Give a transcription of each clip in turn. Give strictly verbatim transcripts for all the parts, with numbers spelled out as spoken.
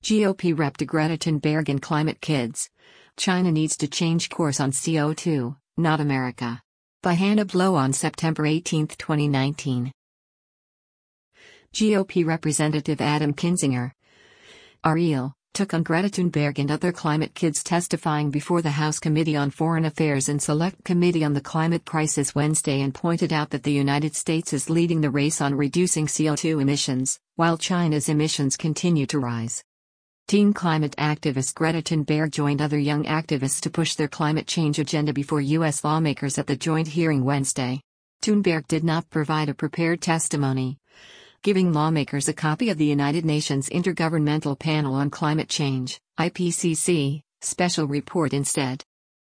G O P Rep Greta Thunberg and Climate Kids. China needs to change course on C O two, not America. By Hannah Blow on September eighteenth, twenty nineteen. G O P Representative Adam Kinzinger, Ariel, took on Greta Thunberg and other climate kids testifying before the House Committee on Foreign Affairs and Select Committee on the Climate Crisis Wednesday and pointed out that the United States is leading the race on reducing C O two emissions, while China's emissions continue to rise. Teen climate activist Greta Thunberg joined other young activists to push their climate change agenda before U S lawmakers at the joint hearing Wednesday. Thunberg did not provide a prepared testimony, giving lawmakers a copy of the United Nations Intergovernmental Panel on Climate Change, I P C C, special report instead.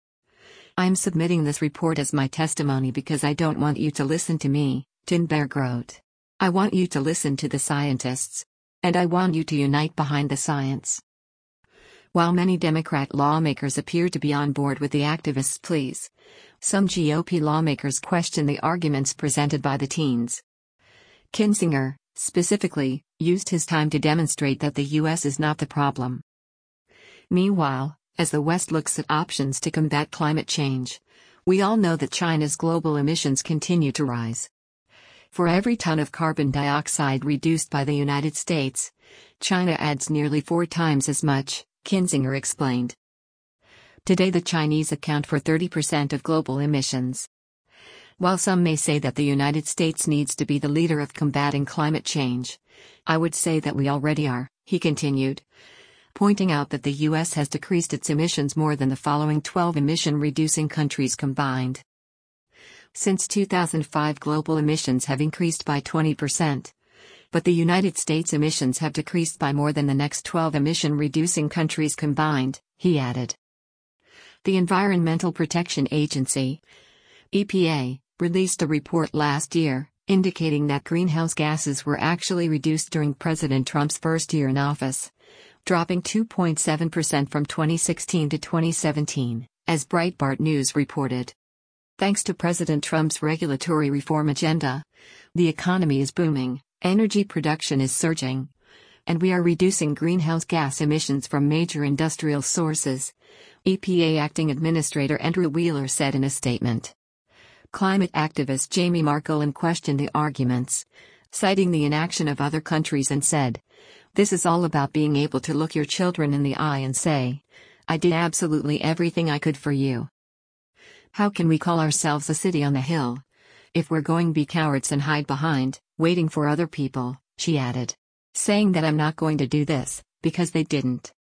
"I'm submitting this report as my testimony because I don't want you to listen to me," Thunberg wrote. "I want you to listen to the scientists. And I want you to unite behind the science." While many Democrat lawmakers appear to be on board with the activists' pleas, some G O P lawmakers question the arguments presented by the teens. Kinzinger, specifically, used his time to demonstrate that the U S is not the problem. Meanwhile, as the West looks at options to combat climate change, we all know that China's global emissions continue to rise. For every ton of carbon dioxide reduced by the United States, China adds nearly four times as much, Kinzinger explained. Today the Chinese account for thirty percent of global emissions. While some may say that the United States needs to be the leader of combating climate change, I would say that we already are, he continued, pointing out that the U S has decreased its emissions more than the following twelve emission-reducing countries combined. Since two thousand five, global emissions have increased by twenty percent. But the United States emissions have decreased by more than the next twelve emission-reducing countries combined, he added. The Environmental Protection Agency, E P A, released a report last year, indicating that greenhouse gases were actually reduced during President Trump's first year in office, dropping two point seven percent from twenty sixteen to twenty seventeen, as Breitbart News reported. Thanks to President Trump's regulatory reform agenda, the economy is booming, energy production is surging, and we are reducing greenhouse gas emissions from major industrial sources, E P A Acting Administrator Andrew Wheeler said in a statement. Climate activist Jamie Margolin questioned the arguments, citing the inaction of other countries and said, "This is all about being able to look your children in the eye and say, 'I did absolutely everything I could for you.' How can we call ourselves a city on the hill if we're going to be cowards and hide behind, waiting for other people," she added, saying that "I'm not going to do this, because they didn't."